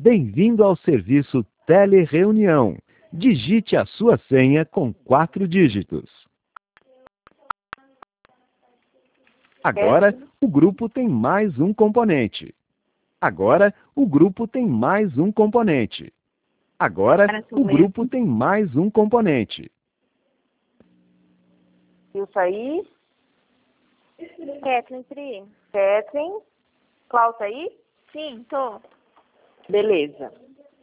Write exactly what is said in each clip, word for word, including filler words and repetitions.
Bem-vindo ao serviço Telereunião. Digite a sua senha com quatro dígitos. Agora, o grupo tem mais um componente. Agora, o grupo tem mais um componente. Agora, o grupo tem mais um componente. Isso aí. Kathleen, Pri. Kathleen. Klaus aí? Sim, tô. Beleza.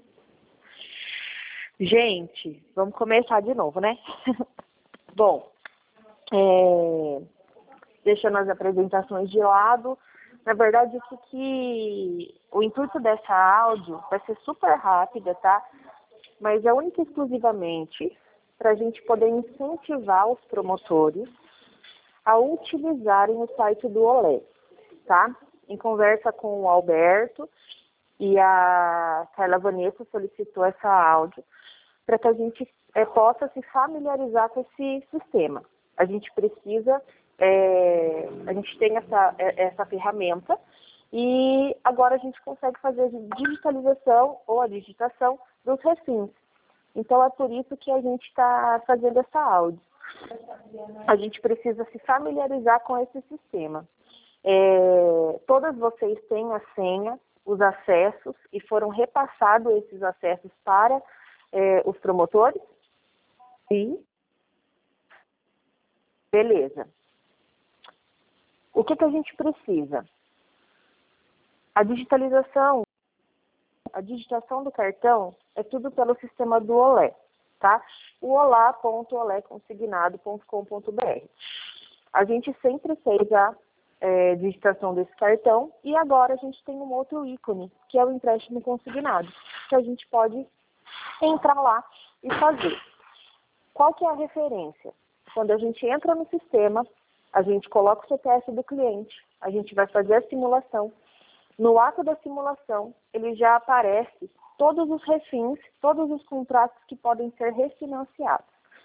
Gente, vamos começar de novo, né? Bom, é, deixando as apresentações de lado, na verdade, o que, que o intuito dessa áudio vai ser super rápida, tá? Mas é única e exclusivamente para a gente poder incentivar os promotores a utilizarem o site do Olé, tá? Em conversa com o Alberto e a Carla Vanessa solicitou essa áudio para que a gente é, possa se familiarizar com esse sistema. A gente precisa, é, a gente tem essa, essa ferramenta e agora a gente consegue fazer a digitalização ou a digitação dos refins. Então é por isso que a gente está fazendo essa áudio. A gente precisa se familiarizar com esse sistema. É, todas vocês têm a senha, os acessos e foram repassados esses acessos para é, os promotores? Sim. Beleza. O que, que a gente precisa? A digitalização, a digitação do cartão é tudo pelo sistema do Olé, tá? O olá ponto olé consignado ponto com ponto br. A gente sempre fez a é, digitação desse cartão e agora a gente tem um outro ícone, que é o empréstimo consignado, que a gente pode entrar lá e fazer. Qual que é a referência? Quando a gente entra no sistema, a gente coloca o C P F do cliente, a gente vai fazer a simulação. No ato da simulação, ele já aparece todos os refins, todos os contratos que podem ser refinanciados.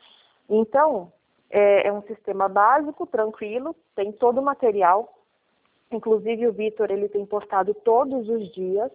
Então, é, é um sistema básico, tranquilo, tem todo o material. Inclusive, o Vitor ele tem postado todos os dias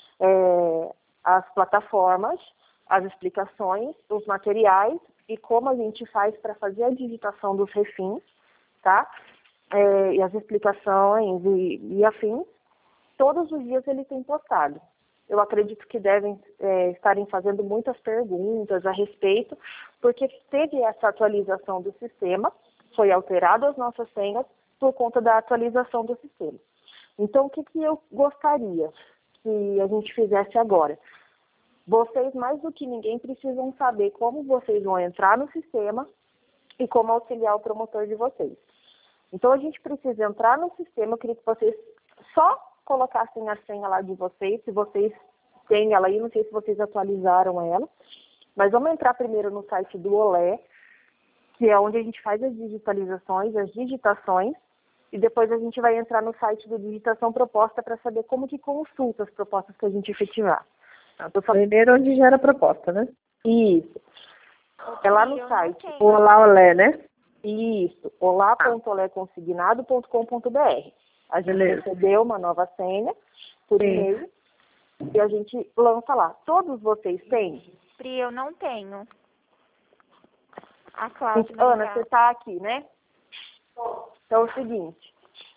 é, as plataformas, as explicações, os materiais e como a gente faz para fazer a digitação dos refins, tá? É, e as explicações e, e afins. Todos os dias ele tem postado. Eu acredito que devem é, estarem fazendo muitas perguntas a respeito, porque teve essa atualização do sistema, foi alterado as nossas senhas por conta da atualização do sistema. Então, o que, que eu gostaria que a gente fizesse agora? Vocês, mais do que ninguém, precisam saber como vocês vão entrar no sistema e como auxiliar o promotor de vocês. Então, a gente precisa entrar no sistema, eu queria que vocês só colocassem a senha lá de vocês, se vocês têm ela aí, não sei se vocês atualizaram ela, mas vamos entrar primeiro no site do Olé, que é onde a gente faz as digitalizações, as digitações, e depois a gente vai entrar no site do Digitação Proposta para saber como que consulta as propostas que a gente efetivar. Então, primeiro onde gera a proposta, né? Isso. É lá no site. O Olá Olé, né? Isso. olá ponto olé consignado ponto com ponto br. A gente Beleza. recebeu uma nova senha por e-mail e a gente lança lá. Todos vocês têm? Pri, eu não tenho. A Cláudia. Ana, você está aqui, né? Então é o seguinte.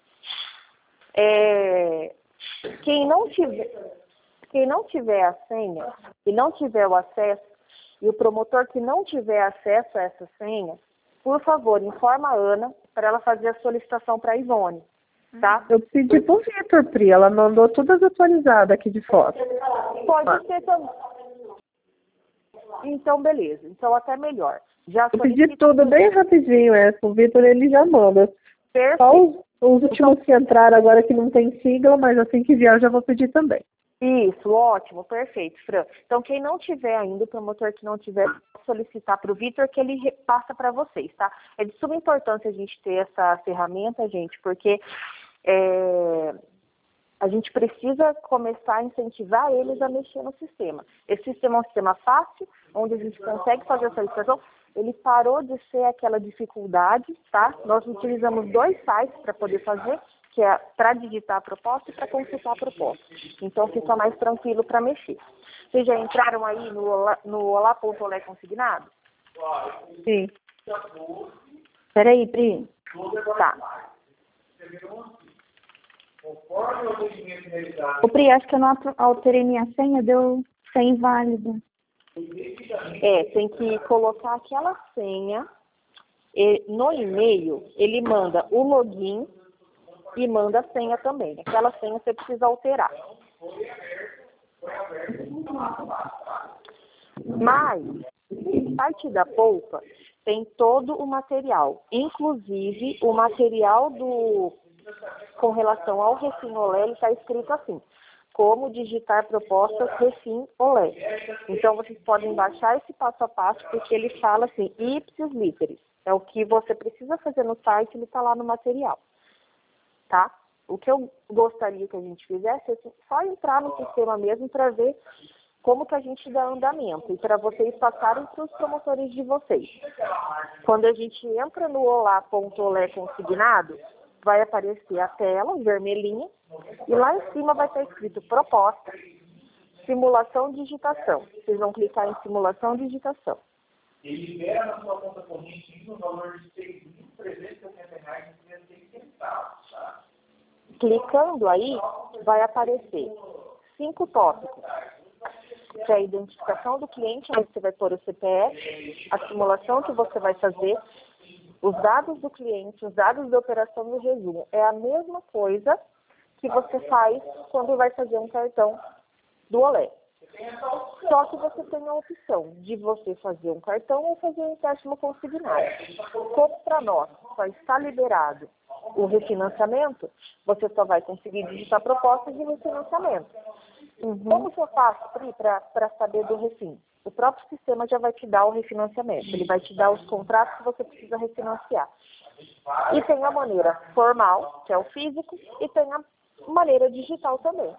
É, quem não tiver, quem não tiver a senha e não tiver o acesso, e o promotor que não tiver acesso a essa senha, por favor, informa a Ana para ela fazer a solicitação para a Ivone. Tá? Eu pedi pro Vitor, Pri, ela mandou todas atualizadas aqui de foto. Pode ah. ser também. Então, beleza. Então, até melhor. Já eu pedi tudo bem rapidinho, é. O Vitor, ele já manda. Perfeito. Só os, os últimos então, que entraram agora que não tem sigla, mas assim que vier eu já vou pedir também. Isso, ótimo, perfeito, Fran. Então, quem não tiver ainda, o promotor que não tiver, solicitar para o Vitor que ele repassa para vocês, tá? É de suma importância a gente ter essa ferramenta, gente, porque é, a gente precisa começar a incentivar eles a mexer no sistema. Esse sistema é um sistema fácil, onde a gente consegue fazer essa solicitação. Ele parou de ser aquela dificuldade, tá? Nós utilizamos dois sites para poder fazer. que é para digitar a proposta e para consultar a proposta. Então fica mais tranquilo para mexer. Vocês já entraram aí no olá, no olá.olé consignado? Sim. Peraí, Pri. Tá. O Pri, acho que eu não alterei minha senha, deu senha inválida. É, tem que colocar aquela senha. E no e-mail, ele manda o login e manda a senha também. Aquela senha você precisa alterar. Mas, o site da Polpa tem todo o material, inclusive o material do, com relação ao Refin Olé, ele está escrito assim, como digitar propostas Refin Olé. Então, vocês podem baixar esse passo a passo, porque ele fala assim, ipsis literis. É o que você precisa fazer no site, ele está lá no material. Tá? O que eu gostaria que a gente fizesse é só entrar no sistema mesmo para ver como que a gente dá andamento e para vocês passarem para os promotores de vocês. Quando a gente entra no olá.olé consignado, vai aparecer a tela vermelhinha e lá em cima vai estar escrito proposta, simulação digitação. Vocês vão clicar em simulação digitação. Ele libera na sua conta corrente no valor de seis mil trezentos e setenta reais e trinta e seis centavos, tá? Clicando aí, vai aparecer cinco tópicos. Que é a identificação do cliente, onde você vai pôr o C P F, a simulação que você vai fazer, os dados do cliente, os dados da operação e o resumo. É a mesma coisa que você faz quando vai fazer um cartão do Olé. Só que você tem a opção de você fazer um cartão ou fazer um empréstimo consignado. Como para nós só está liberado o refinanciamento, você só vai conseguir digitar propostas de refinanciamento. Uhum. Como que eu faço, Pri, para saber do refin? O próprio sistema já vai te dar o refinanciamento. Ele vai te dar os contratos que você precisa refinanciar. E tem a maneira formal, que é o físico, e tem a maneira digital também.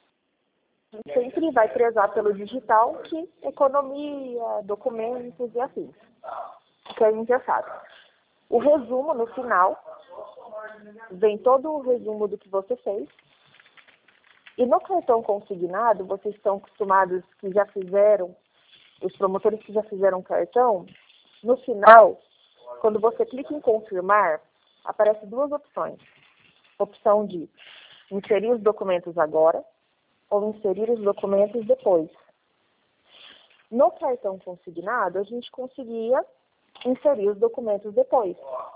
A gente sempre vai prezar pelo digital, que economia, documentos e assim. Que a gente já sabe. O resumo, no final, vem todo o resumo do que você fez. E no cartão consignado, vocês estão acostumados que já fizeram, os promotores que já fizeram cartão, no final, quando você clica em confirmar, aparecem duas opções. Opção de inserir os documentos agora ou inserir os documentos depois. No cartão consignado, a gente conseguia inserir os documentos depois.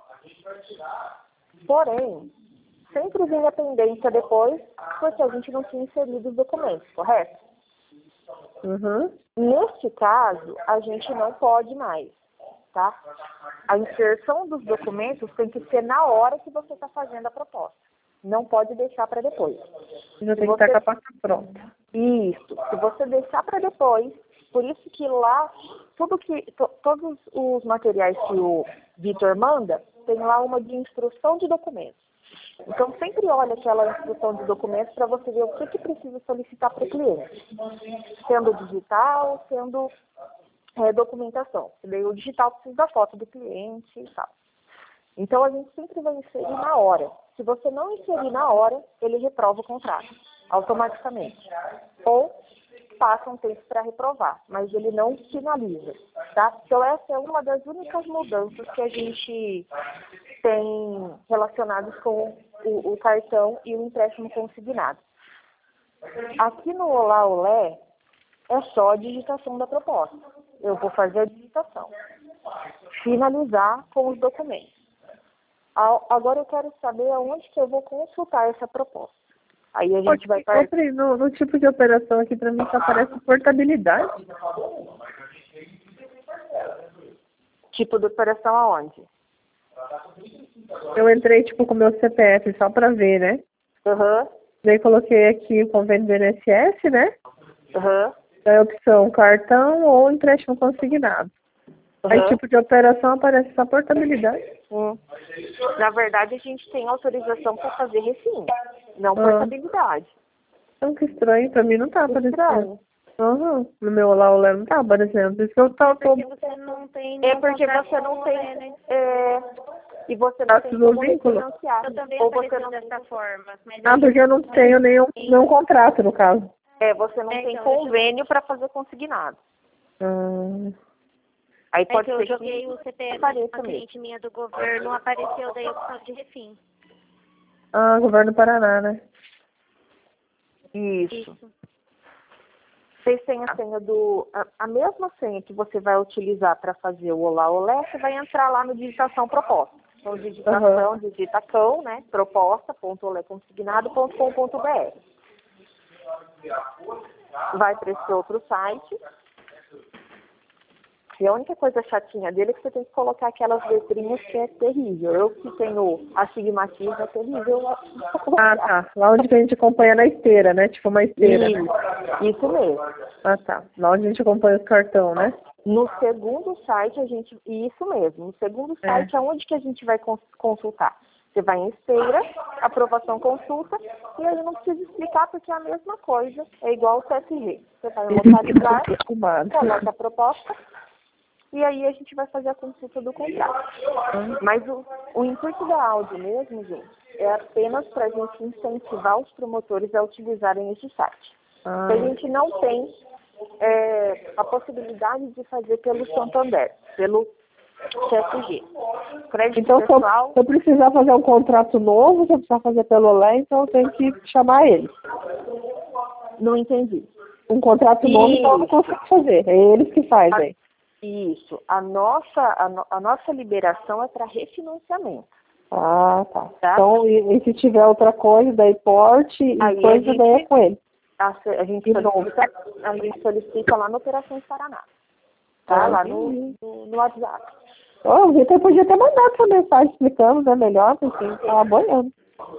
Porém, sempre vinha a pendência depois, porque a gente não tinha inserido os documentos, correto? Uhum. Neste caso, a gente não pode mais, tá? A inserção dos documentos tem que ser na hora que você está fazendo a proposta. Não pode deixar para depois. Já tem você... que estar com a pasta pronta. Isso. Se você deixar para depois, por isso que lá, tudo que, to, todos os materiais que o Vitor manda, tem lá uma de instrução de documentos. Então, sempre olha aquela instrução de documentos para você ver o que, que precisa solicitar para o cliente. Sendo digital, sendo é, documentação. Daí o digital precisa da foto do cliente e tal. Então, a gente sempre vai inserir na hora. Se você não inserir na hora, ele reprova o contrato, automaticamente. Ou passa um tempo para reprovar, mas ele não finaliza, tá? Então, essa é uma das únicas mudanças que a gente tem relacionadas com o, o cartão e o empréstimo consignado. Aqui no Olá Olé, é só a digitação da proposta. Eu vou fazer a digitação. Finalizar com os documentos. Agora eu quero saber aonde que eu vou consultar essa proposta. Aí a gente vai para... no, no tipo de operação aqui para mim só aparece portabilidade. Tipo de operação aonde? Eu entrei tipo com o meu C P F só para ver, né? Aham. Uhum. Daí coloquei aqui o convênio do I N S S, né? Aham. Uhum. Daí a opção cartão ou empréstimo consignado. Uhum. Aí tipo de operação aparece só portabilidade. Hum. Na verdade, a gente tem autorização para fazer refin, não ah. portabilidade. Então, que estranho, para mim não tá aparecendo. Uhum. No meu Olá Olé não tá aparecendo. Isso eu tô, porque você não tem é porque você não tem. É, e você não tem Status do como vínculo? refinanciar. Eu também Ou você apareceu não, dessa forma. Mas Ah, aí- porque eu não tenho nenhum, nenhum contrato, no caso. é, você não É, tem então, convênio para fazer consignado. Ah, Aí É pode que eu ser joguei que o C P F de apareça uma mesmo. cliente minha do governo, não apareceu daí a opção de refim. ah, governo do Paraná, né? Isso. Isso. Vocês têm a senha do... A, a mesma senha que você vai utilizar para fazer o Olá Olé, você vai entrar lá no digitação proposta. Então, digitação, Uhum. digita cão, né? Proposta, ponto olé consignado, ponto com, ponto br. Vai para esse outro site. E a única coisa chatinha dele é que você tem que colocar aquelas letrinhas que é terrível. Eu que tenho astigmatismo é terrível. Ah, tá. Lá onde a gente acompanha na esteira, né? Tipo uma esteira. Isso, isso mesmo. Ah, tá. Lá onde a gente acompanha os cartão, né? No segundo site, a gente... Isso mesmo. No segundo É. site, aonde que a gente vai cons- consultar? Você vai em esteira, aprovação consulta, e aí não precisa explicar porque é a mesma coisa. É igual o C S G. Você vai localizar, coloca a proposta, e aí a gente vai fazer a consulta do contrato. Mas o, o intuito da Audi mesmo, gente, é apenas para a gente incentivar os promotores a utilizarem esse site. Ah. A gente não tem é, a possibilidade de fazer pelo Santander, pelo C S G. Crédito Então, se eu, pessoal, se eu precisar fazer um contrato novo, se eu precisar fazer pelo Olé, então eu tenho que chamar ele. não entendi. Um contrato novo, então eu não consigo fazer. É eles que fazem. Isso. A nossa, a, no- a nossa liberação é para refinanciamento. Ah, tá. Tá. Então, e, e se tiver outra coisa, daí porte e Aí a coisa, gente- daí é com ele. A, se- a gente De novo. solicita, a gente solicita lá no Operações Paraná. Tá? Ah, Lá no, no, no WhatsApp. Oh, o Vitor podia ter mandado essa mensagem explicando, né, melhor, porque estava boiando.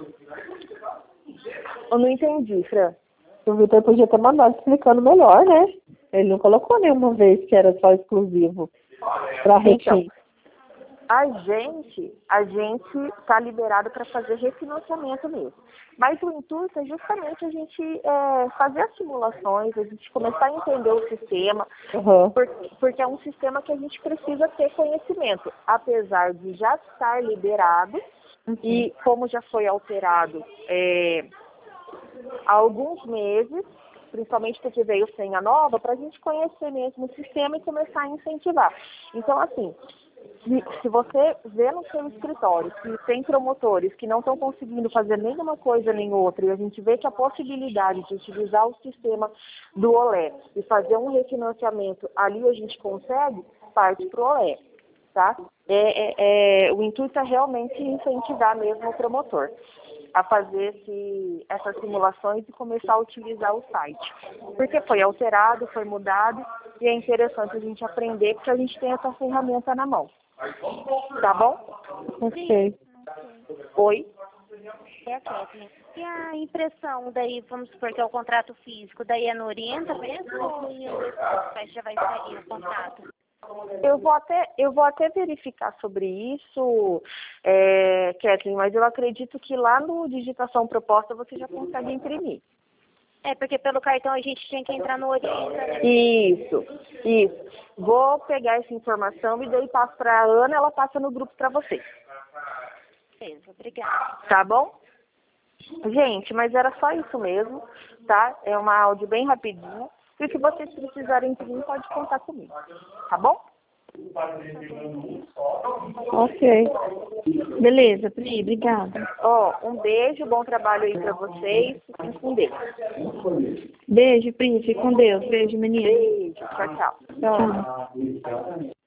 Eu não entendi, Fran. O Vitor podia ter mandado explicando melhor, né? Ele não colocou nenhuma vez que era só exclusivo para Então, refim. a gente, a gente está liberado para fazer refinanciamento mesmo. Mas o intuito é justamente a gente é, fazer as simulações, a gente começar a entender o sistema, Uhum. porque, porque é um sistema que a gente precisa ter conhecimento, apesar de já estar liberado e como já foi alterado é, há alguns meses, principalmente porque veio senha nova, para a gente conhecer mesmo o sistema e começar a incentivar. Então, assim, se, se você vê no seu escritório que tem promotores que não estão conseguindo fazer nenhuma coisa nem outra, e a gente vê que a possibilidade de utilizar o sistema do Olé e fazer um refinanciamento ali a gente consegue, parte para o Olé, tá? É, é, é, o intuito é realmente incentivar mesmo o promotor a fazer esse, essas simulações e começar a utilizar o site. Porque foi alterado, foi mudado, e é interessante a gente aprender, porque a gente tem essa ferramenta na mão. Tá bom? Ok. Oi? É a Kathleen. E a impressão, daí, vamos supor que é o contrato físico, daí é no Orienta mesmo ou em um desses sites já vai sair o contrato? Eu vou até, eu vou até verificar sobre isso, é, Kathleen, mas eu acredito que lá no Digitação Proposta você já consegue imprimir. É, porque pelo cartão a gente tinha que entrar no Orienta, né? Isso, isso. Vou pegar essa informação e daí passo para a Ana, ela passa no grupo para vocês. Beleza, obrigada. Tá bom? Gente, mas era só isso mesmo, tá? É uma áudio bem rapidinho. E se vocês precisarem de mim, pode contar comigo. Tá bom? Ok. Beleza, Pri, obrigada. Ó, um beijo, bom trabalho aí pra vocês. Fiquem com Deus. Beijo, Pri, fique com Deus. Beijo, menina. Beijo, tchau, tchau. Tchau.